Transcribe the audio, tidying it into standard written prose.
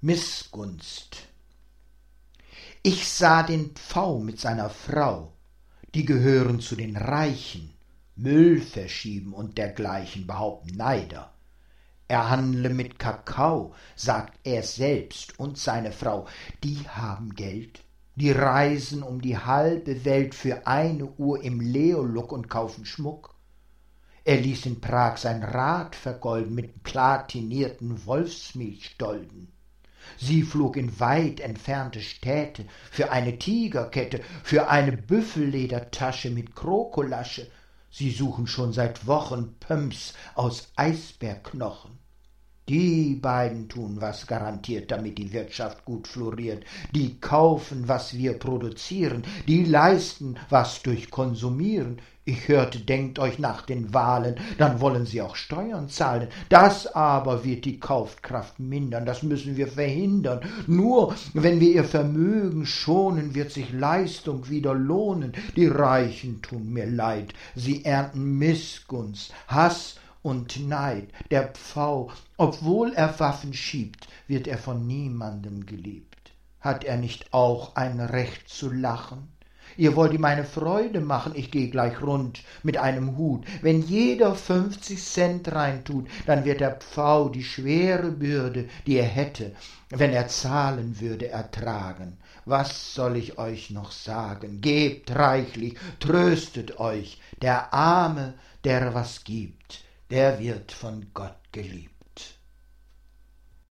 Missgunst. Ich sah den Pfau mit seiner Frau, die gehören zu den Reichen, Müll verschieben und dergleichen, behaupten Neider. Er handle mit Kakao, sagt er selbst und seine Frau, die haben Geld, die reisen um die halbe Welt für 1 Uhr im Leoluk und kaufen Schmuck. Er ließ in Prag sein Rad vergolden mit platinierten Wolfsmilchstolden. Sie flog in weit entfernte Städte für eine Tigerkette, für eine Büffelledertasche mit Krokolasche. Sie suchen schon seit Wochen Pumps aus Eisbärknochen. Die beiden tun was garantiert, damit die Wirtschaft gut floriert. Die kaufen, was wir produzieren, die leisten was durch Konsumieren. Ich hörte, denkt euch nach den Wahlen, dann wollen sie auch Steuern zahlen. Das aber wird die Kaufkraft mindern, das müssen wir verhindern. Nur wenn wir ihr Vermögen schonen, wird sich Leistung wieder lohnen. Die Reichen tun mir leid, sie ernten Missgunst, Hass und Neid. Der Pfau, obwohl er Waffen schiebt, wird er von niemandem geliebt. Hat er nicht auch ein Recht zu lachen? Ihr wollt ihm eine Freude machen, ich geh gleich rund mit einem Hut. Wenn jeder 50 Cent reintut, dann wird der Pfau die schwere Bürde, die er hätte, wenn er zahlen würde, ertragen. Was soll ich euch noch sagen? Gebt reichlich, tröstet euch. Der Arme, der was gibt, der wird von Gott geliebt.